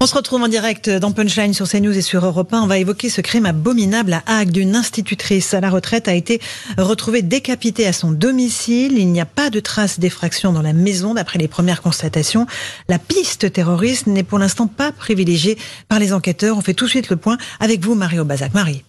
On se retrouve en direct dans Punchline sur CNews et sur Europe 1. On va évoquer ce crime abominable à Hague d'une institutrice à la retraite a été retrouvée décapitée à son domicile. Il n'y a pas de traces d'effraction dans la maison d'après les premières constatations. La piste terroriste n'est pour l'instant pas privilégiée par les enquêteurs. On fait tout de suite le point avec vous, Marie Aubazac. Marie.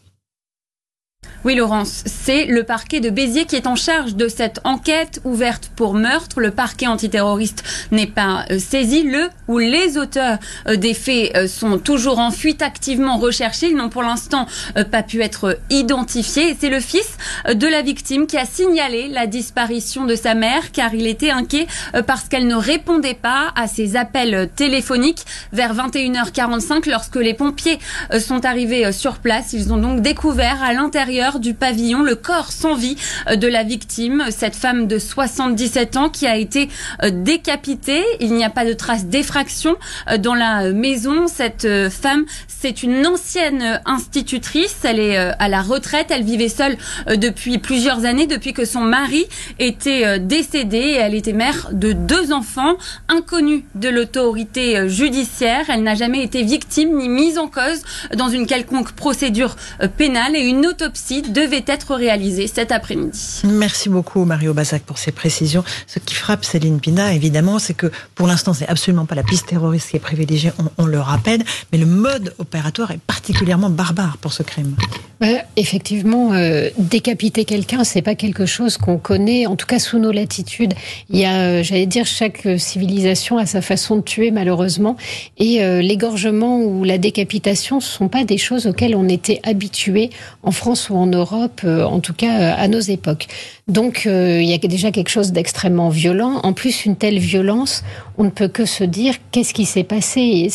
Oui, Laurence, c'est le parquet de Béziers qui est en charge de cette enquête ouverte pour meurtre. Le parquet antiterroriste n'est pas saisi. Le ou les auteurs des faits sont toujours en fuite, activement recherchés. Ils n'ont pour l'instant pas pu être identifiés. Et c'est le fils de la victime qui a signalé la disparition de sa mère car il était inquiet parce qu'elle ne répondait pas à ses appels téléphoniques vers 21h45 lorsque les pompiers sont arrivés sur place. Ils ont donc découvert à l'intérieur du pavillon le corps sans vie de la victime, cette femme de 77 ans qui a été décapitée. Il n'y a pas de traces d'effraction dans la maison. Cette femme, c'est une ancienne institutrice. Elle est à la retraite. Elle vivait seule depuis plusieurs années, depuis que son mari était décédé. Elle était mère de 2 enfants, inconnue de l'autorité judiciaire. Elle n'a jamais été victime ni mise en cause dans une quelconque procédure pénale et une autopsie devait être réalisée cet après-midi. Merci beaucoup Marie Aubazac pour ces précisions. Ce qui frappe Céline Pina, évidemment, c'est que pour l'instant, c'est absolument pas la piste terroriste qui est privilégiée, on le rappelle, mais le mode opératoire est particulièrement barbare pour ce crime. Effectivement, décapiter quelqu'un, c'est pas quelque chose qu'on connaît, en tout cas sous nos latitudes. Il y a, j'allais dire, chaque civilisation a sa façon de tuer, malheureusement, et l'égorgement ou la décapitation, ce sont pas des choses auxquelles on était habitué en France ou en Europe, en tout cas à nos époques. Donc il y a déjà quelque chose d'extrêmement violent. En plus, une telle violence, on ne peut que se dire qu'est-ce qui s'est passé, et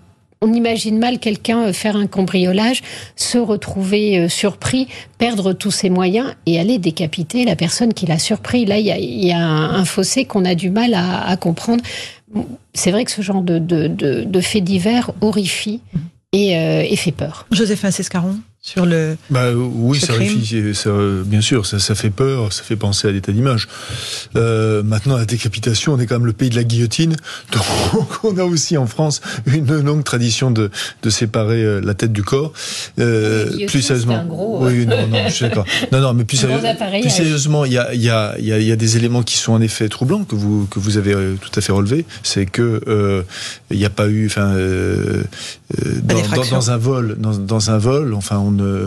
on imagine mal quelqu'un faire un cambriolage, se retrouver surpris, perdre tous ses moyens et aller décapiter la personne qui l'a surpris. Là, il y a un fossé qu'on a du mal à comprendre. C'est vrai que ce genre de faits divers horrifie et fait peur. Joséph Cescaron sur le oui, ça horrifie, bien sûr, ça fait peur, ça fait penser à des tas d'images. Maintenant, la décapitation, on est quand même le pays de la guillotine, donc on a aussi en France une longue tradition de séparer la tête du corps. Plus sérieusement, oui, non, je suis d'accord. Non, mais plus sérieusement, il y a des éléments qui sont en effet troublants que vous avez tout à fait relevés. C'est que il n'y a pas eu, dans un vol, enfin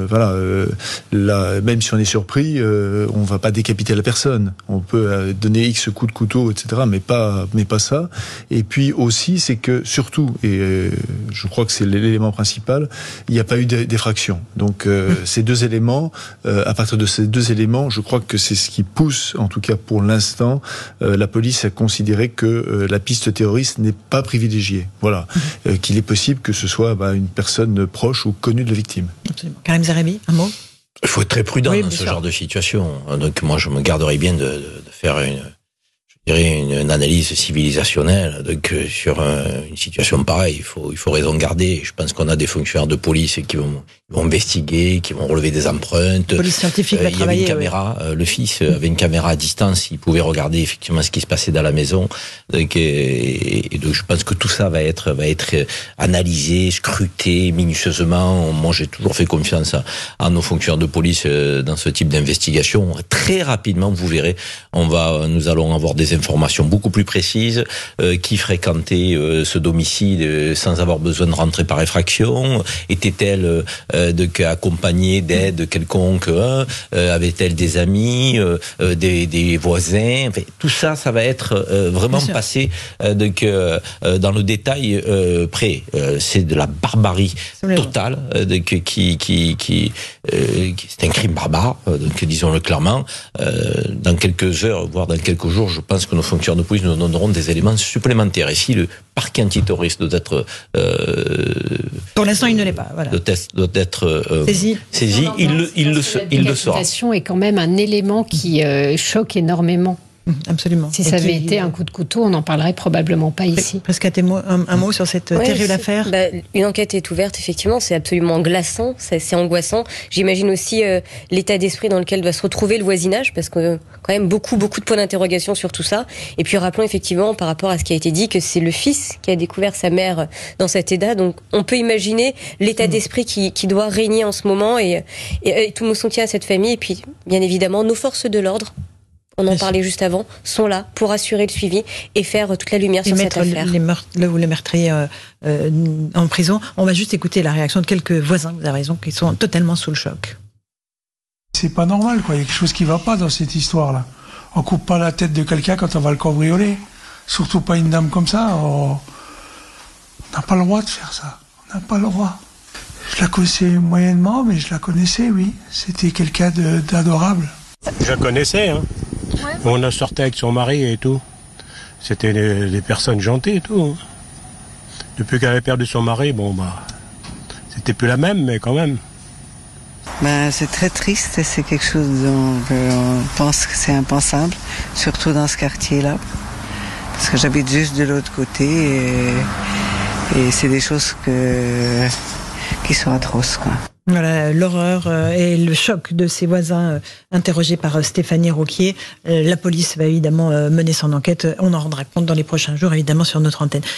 là, même si on est surpris, on va pas décapiter la personne. On peut donner X coups de couteau, etc., mais pas ça. Et puis aussi, c'est que surtout, et je crois que c'est l'élément principal, il n'y a pas eu d'effraction. Donc ces deux éléments, à partir de ces deux éléments, je crois que c'est ce qui pousse, en tout cas pour l'instant, la police à considérer que la piste terroriste n'est pas privilégiée. Voilà, qu'il est possible que ce soit une personne proche ou connue de la victime. Absolument. Karim Zerébi, un mot ? Il faut être très prudent dans ce genre de situation. Donc moi, je me garderais bien de faire une analyse civilisationnelle. Donc sur une situation pareille, il faut raison garder. Je pense qu'on a des fonctionnaires de police qui vont investiguer, qui vont relever des empreintes. La police scientifique va travailler. Il y avait une caméra. Le fils avait une caméra à distance. Il pouvait regarder effectivement ce qui se passait dans la maison. Donc, et donc je pense que tout ça va être analysé, scruté minutieusement. Moi, j'ai toujours fait confiance à nos fonctionnaires de police dans ce type d'investigation. Très rapidement, vous verrez, nous allons avoir des informations beaucoup plus précises. Qui fréquentait ce domicile sans avoir besoin de rentrer par effraction? Était-elle accompagnée d'aide quelconque? Avait-elle des amis, des voisins? Enfin, tout ça, ça va être vraiment passé dans le détail près. C'est de la barbarie totale. C'est un crime barbare, donc disons-le clairement. Dans quelques heures, voire dans quelques jours, je pense que nos fonctionnaires de police nous donneront des éléments supplémentaires. Et si le parquet antiterroriste doit être pour l'instant, il ne l'est pas. Voilà. Doit être saisi. Il le sera. La décapitation est quand même un élément qui choque énormément. Absolument. Si ça avait été un coup de couteau, on n'en parlerait probablement pas ici. Presque un mot sur cette terrible affaire. Une enquête est ouverte, effectivement, c'est absolument glaçant, c'est angoissant. J'imagine aussi l'état d'esprit dans lequel doit se retrouver le voisinage, parce que quand même beaucoup de points d'interrogation sur tout ça. Et puis rappelons effectivement, par rapport à ce qui a été dit, que c'est le fils qui a découvert sa mère dans cet état. Donc on peut imaginer l'état d'esprit qui doit régner en ce moment, et tout mon soutien à cette famille. Et puis, bien évidemment, nos forces de l'ordre, on en parlait juste avant, sont là pour assurer le suivi et faire toute la lumière sur cette affaire. Les meurtriers en prison. On va juste écouter la réaction de quelques voisins, vous avez raison, qui sont totalement sous le choc. C'est pas normal, quoi. Il y a quelque chose qui va pas dans cette histoire-là. On coupe pas la tête de quelqu'un quand on va le cambrioler. Surtout pas une dame comme ça. On n'a pas le droit de faire ça. On n'a pas le droit. Je la connaissais moyennement, mais je la connaissais, oui. C'était quelqu'un d'adorable. Je la connaissais, hein. Ouais. On a sorti avec son mari et tout. C'était des personnes gentilles et tout. Depuis qu'elle avait perdu son mari, c'était plus la même, mais quand même. C'est très triste et c'est quelque chose dont on pense que c'est impensable, surtout dans ce quartier-là. Parce que j'habite juste de l'autre côté et c'est des choses qui sont atroces, quoi. Voilà, l'horreur et le choc de ses voisins interrogés par Stéphanie Rouquier. La police va évidemment mener son enquête. On en rendra compte dans les prochains jours, évidemment, sur notre antenne.